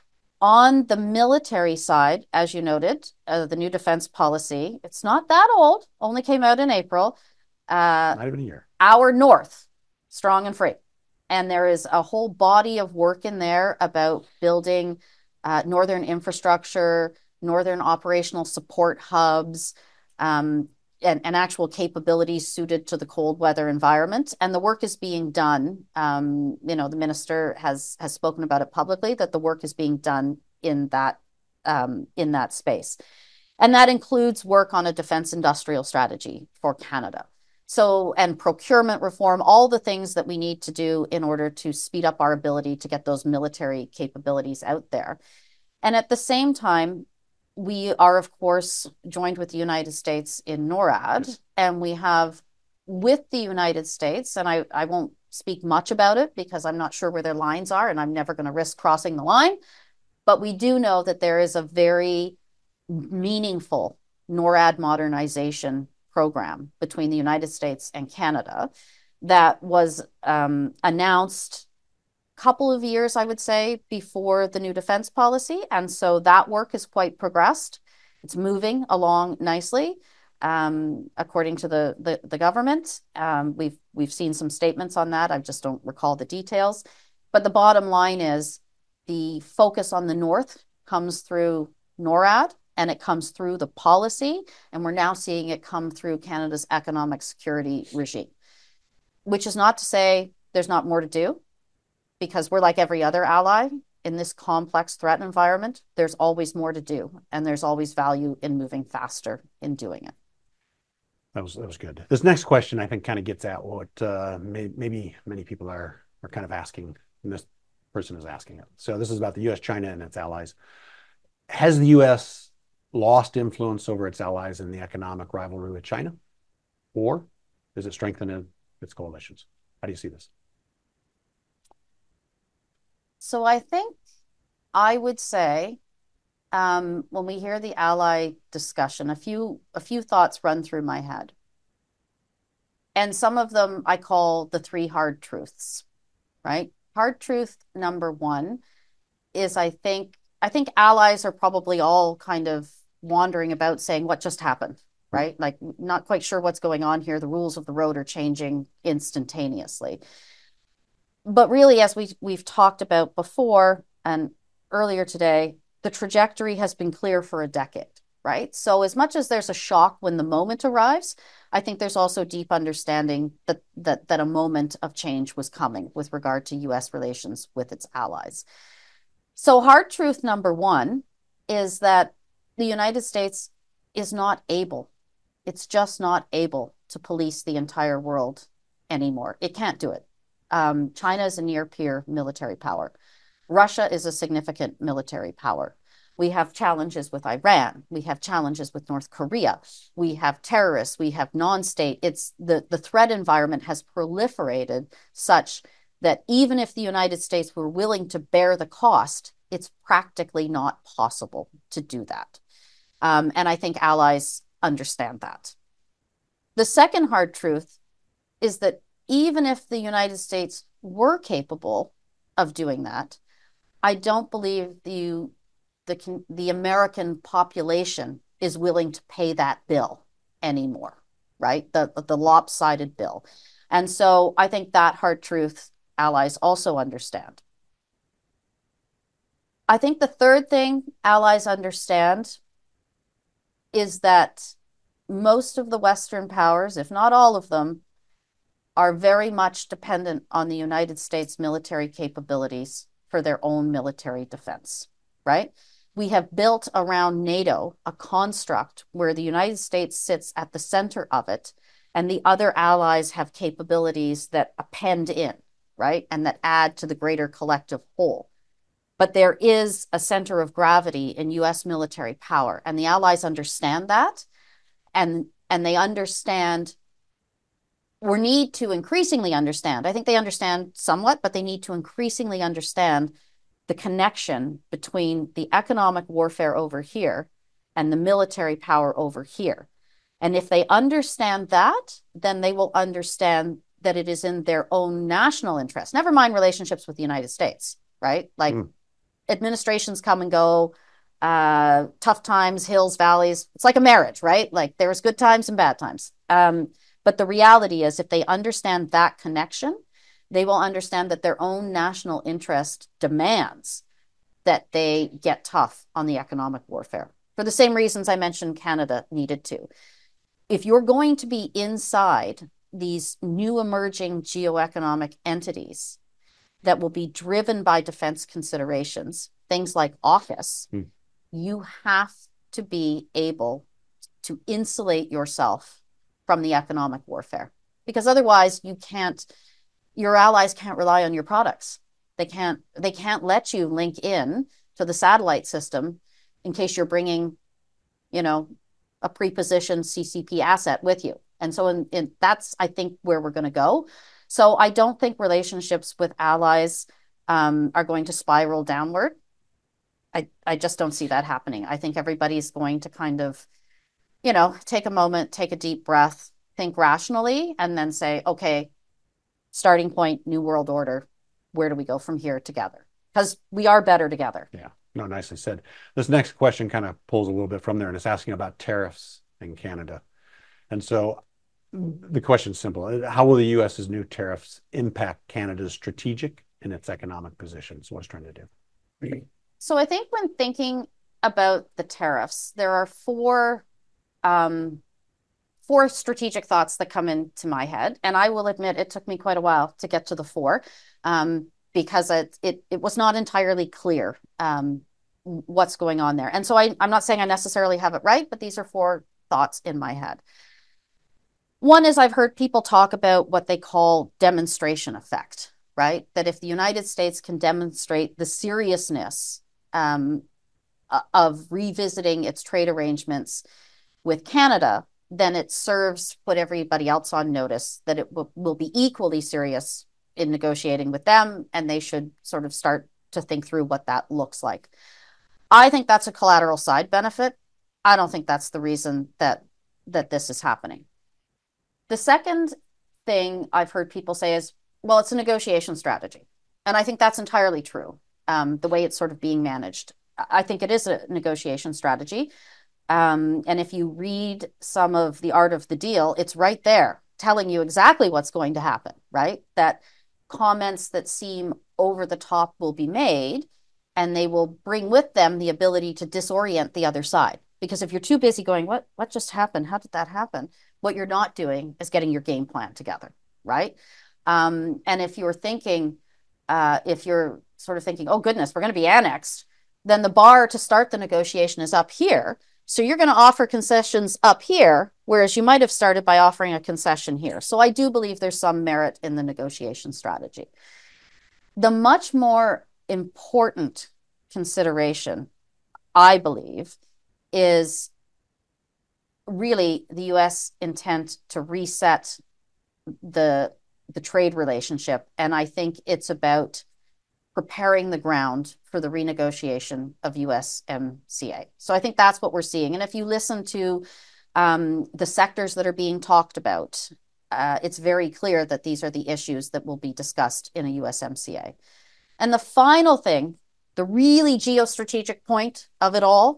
On the military side, as you noted, uh, the new defense policy, it's not that old, only came out in April. Uh, not even a year. Our North, strong and free. And there is a whole body of work in there about building uh, northern infrastructure, northern operational support hubs, um, And, and actual capabilities suited to the cold weather environment. And the work is being done. Um, you know, the minister has has spoken about it publicly, that the work is being done in that um, in that space. And that includes work on a defense industrial strategy for Canada. So, and procurement reform, all the things that we need to do in order to speed up our ability to get those military capabilities out there. And at the same time, we are, of course, joined with the United States in NORAD, yes. And we have with the United States, and I, I won't speak much about it because I'm not sure where their lines are, and I'm never going to risk crossing the line, but we do know that there is a very meaningful NORAD modernization program between the United States and Canada that was um, announced couple of years, I would say, before the new defense policy. And so that work is quite progressed. It's moving along nicely, um, according to the, the, the government. Um, we've, we've seen some statements on that. I just don't recall the details. But the bottom line is the focus on the North comes through NORAD, and it comes through the policy. And we're now seeing it come through Canada's economic security regime, which is not to say there's not more to do. Because we're like every other ally in this complex threat environment, there's always more to do, and there's always value in moving faster in doing it. That was that was good. This next question, I think, kind of gets at what uh, may, maybe many people are are kind of asking, and this person is asking it. So this is about the U S, China, and its allies. Has the U S lost influence over its allies in the economic rivalry with China, or is it strengthening its coalitions? How do you see this? So I think I would say um, when we hear the ally discussion, a few a few thoughts run through my head. And some of them I call the three hard truths, right? Hard truth number one is I think I think allies are probably all kind of wandering about saying what just happened, right? Like not quite sure what's going on here. The rules of the road are changing instantaneously. But really, as we, we've talked about before and earlier today, the trajectory has been clear for a decade, right? So as much as there's a shock when the moment arrives, I think there's also deep understanding that, that, that a moment of change was coming with regard to U S relations with its allies. So hard truth number one is that the United States is not able, it's just not able to police the entire world anymore. It can't do it. Um, China is a near-peer military power. Russia is a significant military power. We have challenges with Iran. We have challenges with North Korea. We have terrorists. We have non-state. It's the, the threat environment has proliferated such that even if the United States were willing to bear the cost, it's practically not possible to do that. Um, and I think allies understand that. The second hard truth is that even if the United States were capable of doing that, I don't believe the, the, the American population is willing to pay that bill anymore, right? The, the lopsided bill. And so I think that hard truth allies also understand. I think the third thing allies understand is that most of the Western powers, if not all of them, are very much dependent on the United States military capabilities for their own military defense, right? We have built around NATO a construct where the United States sits at the center of it, and the other allies have capabilities that append in, right? And that add to the greater collective whole. But there is a center of gravity in U S military power, and the allies understand that, and, and they understand, or need to increasingly understand. I think they understand somewhat, but they need to increasingly understand the connection between the economic warfare over here and the military power over here. And if they understand that, then they will understand that it is in their own national interest, never mind relationships with the United States, right? Like mm. administrations come and go, uh, tough times, hills, valleys. It's like a marriage, right? Like there's good times and bad times. Um, but the reality is, if they understand that connection, they will understand that their own national interest demands that they get tough on the economic warfare for the same reasons I mentioned Canada needed to. If you're going to be inside these new emerging geoeconomic entities that will be driven by defense considerations, things like AUKUS, hmm. you have to be able to insulate yourself from the economic warfare, because otherwise you can't, your allies can't rely on your products. They can't, they can't let you link in to the satellite system in case you're bringing, you know, a pre-positioned C C P asset with you. And so in, in, that's, I think, where we're going to go. So I don't think relationships with allies um, are going to spiral downward. I, I just don't see that happening. I think everybody's going to kind of, you know, take a moment, take a deep breath, think rationally, and then say, okay, starting point, new world order. Where do we go from here together? Because we are better together. Yeah, no, nicely said. This next question kind of pulls a little bit from there, and it's asking about tariffs in Canada. And so the question is simple. How will the U S's new tariffs impact Canada's strategic and its economic positions? What it's trying to do? So I think when thinking about the tariffs, there are four um, four strategic thoughts that come into my head. And I will admit it took me quite a while to get to the four um, because it, it, it was not entirely clear um, what's going on there. And so I, I'm not saying I necessarily have it right, but these are four thoughts in my head. One is I've heard people talk about what they call demonstration effect, right? That if the United States can demonstrate the seriousness um, of revisiting its trade arrangements with Canada, then it serves, put everybody else on notice that it will, will be equally serious in negotiating with them, and they should sort of start to think through what that looks like. I think that's a collateral side benefit. I don't think that's the reason that that this is happening. The second thing I've heard people say is, well, it's a negotiation strategy. And I think that's entirely true, um, the way it's sort of being managed. I think it is a negotiation strategy. Um, and if you read some of The Art of the Deal, it's right there telling you exactly what's going to happen, right? That comments that seem over the top will be made, and they will bring with them the ability to disorient the other side. Because if you're too busy going, what, what just happened? How did that happen? What you're not doing is getting your game plan together, right? Um, and if you're thinking, uh, if you're sort of thinking, oh goodness, we're going to be annexed, then the bar to start the negotiation is up here. So you're going to offer concessions up here, whereas you might have started by offering a concession here. So I do believe there's some merit in the negotiation strategy. The much more important consideration, I believe, is really the U S intent to reset the, the trade relationship. And I think it's about preparing the ground for the renegotiation of U S M C A. So I think that's what we're seeing. And if you listen to um, the sectors that are being talked about, uh, it's very clear that these are the issues that will be discussed in a U S M C A. And the final thing, the really geostrategic point of it all,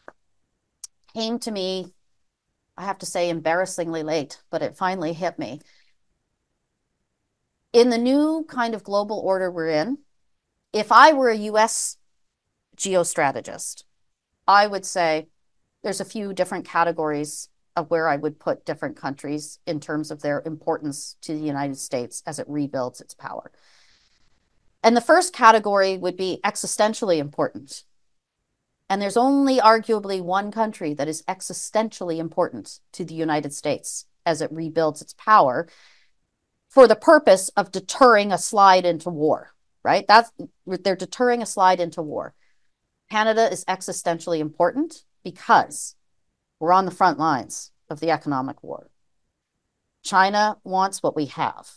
came to me, I have to say, embarrassingly late, but it finally hit me. In the new kind of global order we're in, if I were a U S geostrategist, I would say there's a few different categories of where I would put different countries in terms of their importance to the United States as it rebuilds its power. And the first category would be existentially important. And there's only arguably one country that is existentially important to the United States as it rebuilds its power for the purpose of deterring a slide into war, right? That's, they're deterring a slide into war. Canada is existentially important because we're on the front lines of the economic war. China wants what we have.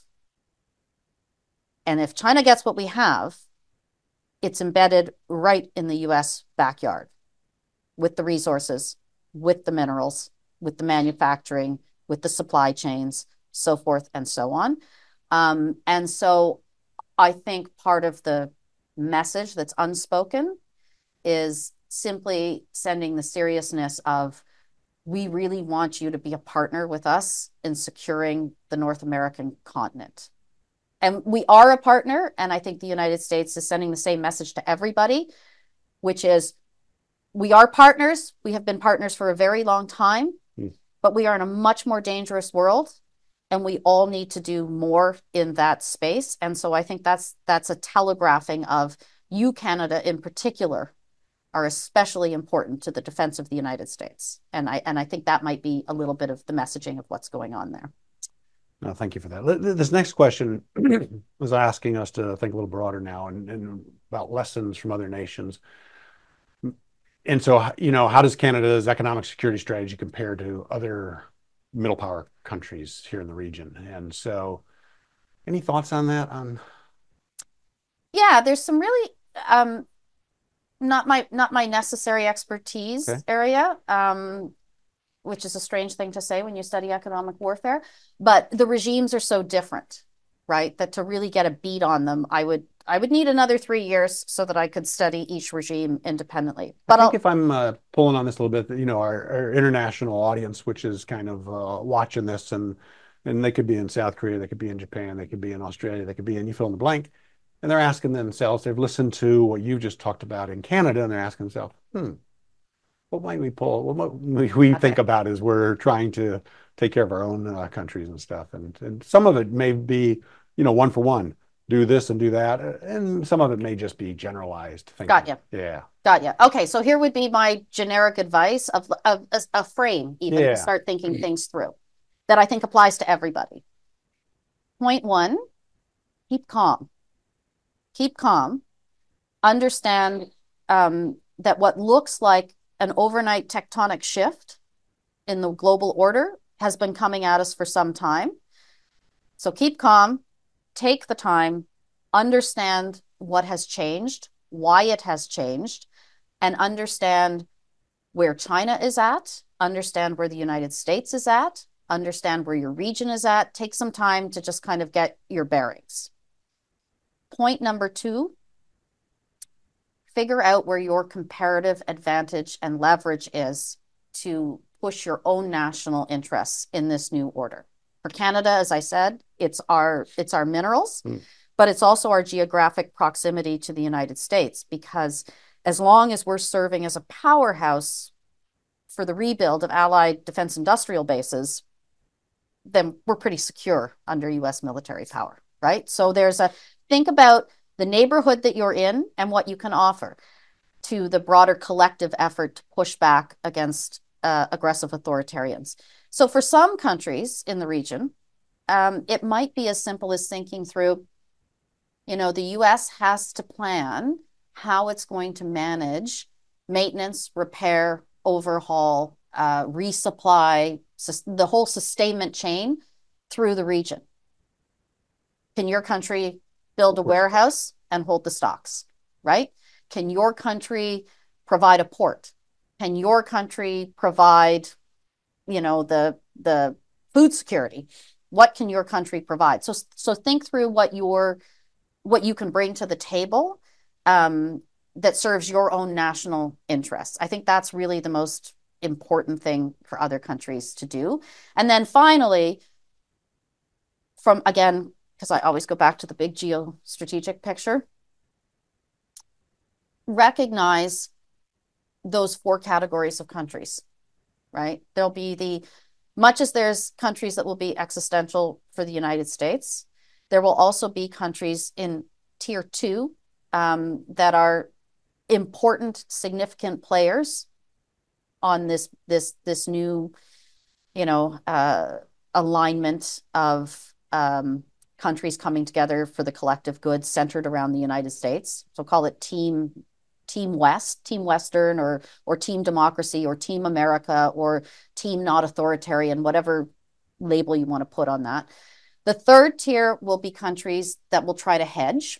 And if China gets what we have, it's embedded right in the U S backyard with the resources, with the minerals, with the manufacturing, with the supply chains, so forth and so on. Um, and so I think part of the message that's unspoken is simply sending the seriousness of, we really want you to be a partner with us in securing the North American continent. And we are a partner, and I think the United States is sending the same message to everybody, which is, we are partners. We have been partners for a very long time, mm. but we are in a much more dangerous world, and we all need to do more in that space. And so I think that's that's a telegraphing of, you, Canada in particular, are especially important to the defense of the United States. And I and I think that might be a little bit of the messaging of what's going on there. No, thank you for that. This next question was asking us to think a little broader now and, and about lessons from other nations. And so, you know, how does Canada's economic security strategy compare to other middle power countries here in the region? And so, any thoughts on that? On yeah, there's some really um, not my not my necessary expertise okay. area. Um, which is a strange thing to say when you study economic warfare, but the regimes are so different, right? That to really get a beat on them, I would I would need another three years so that I could study each regime independently. But I think I'll, if I'm uh, pulling on this a little bit, you know, our, our international audience, which is kind of uh, watching this, and and they could be in South Korea, they could be in Japan, they could be in Australia, they could be in, you fill in the blank, and they're asking themselves, they've listened to what you just talked about in Canada, and they're asking themselves, hmm, what might we pull? What might we okay. think about as we're trying to take care of our own uh, countries and stuff? And, and some of it may be, you know, one for one, do this and do that. And some of it may just be generalized thinking. Got you. Yeah. Got you. Okay. So here would be my generic advice of, of, of a frame, even yeah. to start thinking things through that I think applies to everybody. Point one, keep calm. Keep calm. Understand um, that what looks like an overnight tectonic shift in the global order has been coming at us for some time. So keep calm, take the time, understand what has changed, why it has changed, and understand where China is at, understand where the United States is at, understand where your region is at. Take some time to just kind of get your bearings. Point number two, figure out where your comparative advantage and leverage is to push your own national interests in this new order. For Canada, as I said, it's our it's our minerals, mm. but it's also our geographic proximity to the United States, because as long as we're serving as a powerhouse for the rebuild of allied defense industrial bases, then we're pretty secure under U S military power, right? So there's a, think about the neighborhood that you're in and what you can offer to the broader collective effort to push back against uh, aggressive authoritarians. So for some countries in the region, um, it might be as simple as thinking through, you know, the U S has to plan how it's going to manage maintenance, repair, overhaul, uh, resupply, the whole sustainment chain through the region. Can your country build a warehouse and hold the stocks, right? Can your country provide a port? Can your country provide, you know, the the food security What can your country provide? So, so think through what your, what you can bring to the table um, that serves your own national interests. I think that's really the most important thing for other countries to do. And then finally, from again, because I always go back to the big geostrategic picture, recognize those four categories of countries, right? There'll be the, much as there's countries that will be existential for the United States, there will also be countries in tier two um, that are important, significant players on this, this, this new, you know, uh, alignment of um, countries coming together for the collective good centered around the United States. So call it Team Team West, Team Western, or or Team Democracy, or Team America, or Team Not Authoritarian, whatever label you want to put on that. The third tier will be countries that will try to hedge.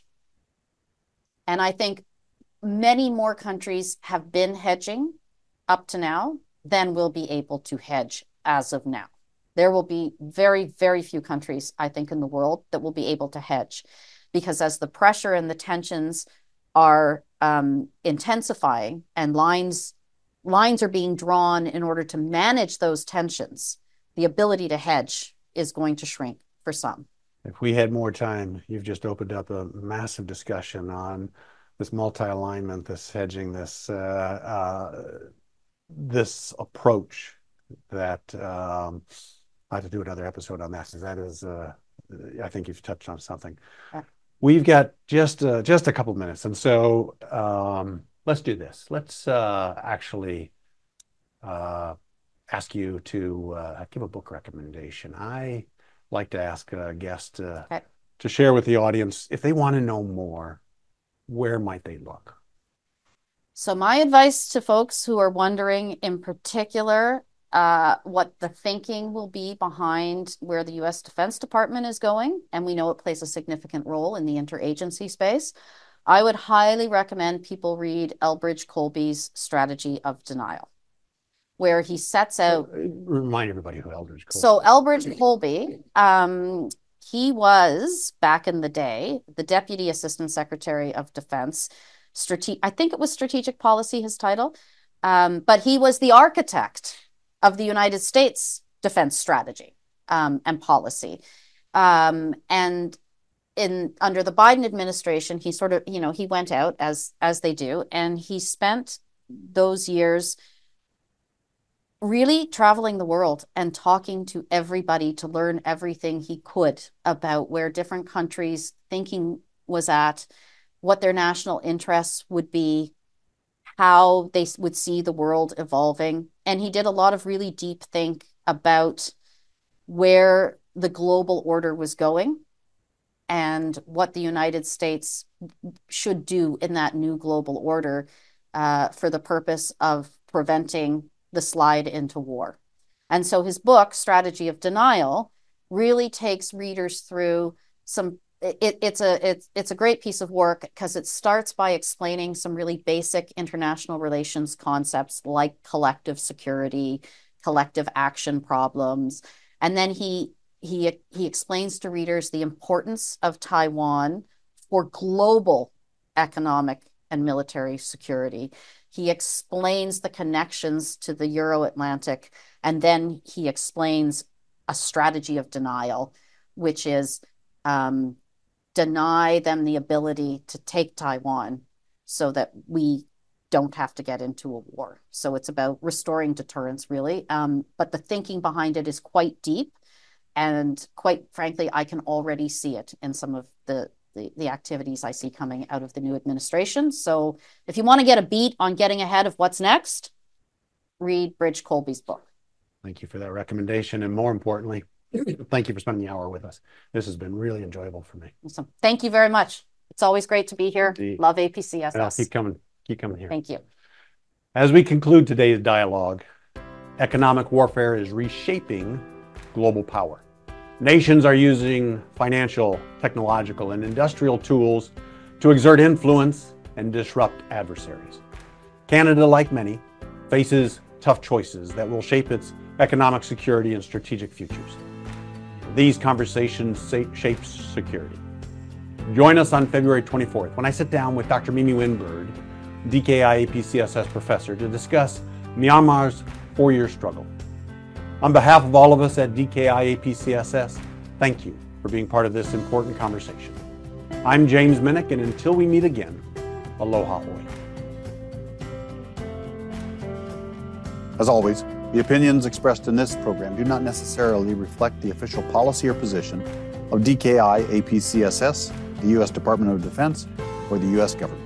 And I think many more countries have been hedging up to now than will be able to hedge as of now. There will be very, very few countries, I think, in the world that will be able to hedge, because as the pressure and the tensions are um, intensifying and lines, lines are being drawn in order to manage those tensions, the ability to hedge is going to shrink for some. If we had more time, you've just opened up a massive discussion on this multi-alignment, this hedging, this uh, uh, this approach that um, I have to do another episode on that, because that is, uh, I think you've touched on something. Yeah. We've got just uh, just a couple minutes, and so um, let's do this. Let's uh, actually uh, ask you to uh, give a book recommendation. I like to ask a guest uh, okay. to share with the audience, if they want to know more, where might they look? So my advice to folks who are wondering in particular uh, what the thinking will be behind where the U S Defense Department is going, and we know it plays a significant role in the interagency space, I would highly recommend people read Elbridge Colby's Strategy of Denial, where he sets out... Remind everybody who Elbridge Colby is. So Elbridge Colby, um, he was, back in the day, the Deputy Assistant Secretary of Defense. Strate- I think it was Strategic Policy, his title, um, but he was the architect of the United States defense strategy um, and policy. Um, and in under the Biden administration, he sort of, you know, he went out, as as they do, and he spent those years really traveling the world and talking to everybody to learn everything he could about where different countries' thinking was at, what their national interests would be, how they would see the world evolving. And he did a lot of really deep think about where the global order was going and what the United States should do in that new global order uh, for the purpose of preventing the slide into war. And so his book, Strategy of Denial, really takes readers through some It, it's a it's it's a great piece of work, because it starts by explaining some really basic international relations concepts like collective security, collective action problems, and then he he he explains to readers the importance of Taiwan for global economic and military security. He explains the connections to the Euro-Atlantic, and then he explains a strategy of denial, which is um, deny them the ability to take Taiwan so that we don't have to get into a war. So it's about restoring deterrence, really. Um, but the thinking behind it is quite deep. And quite frankly, I can already see it in some of the, the, the activities I see coming out of the new administration. So if you want to get a beat on getting ahead of what's next, read Bridge Colby's book. Thank you for that recommendation. And more importantly, thank you for spending the hour with us. This has been really enjoyable for me. Awesome. Thank you very much. It's always great to be here. Indeed. Love A P C S S. And I'll keep coming, keep coming here. Thank you. As we conclude today's dialogue, economic warfare is reshaping global power. Nations are using financial, technological, and industrial tools to exert influence and disrupt adversaries. Canada, like many, faces tough choices that will shape its economic security and strategic futures. These conversations shape security. Join us on February twenty-fourth when I sit down with Doctor Mimi Winbird, D K I A P C S S professor, to discuss Myanmar's four-year struggle. On behalf of all of us at D K I A P C S S, thank you for being part of this important conversation. I'm James Minnick, and until we meet again, aloha hoi. As always, the opinions expressed in this program do not necessarily reflect the official policy or position of D K I A P C S S, the U S Department of Defense, or the U S government.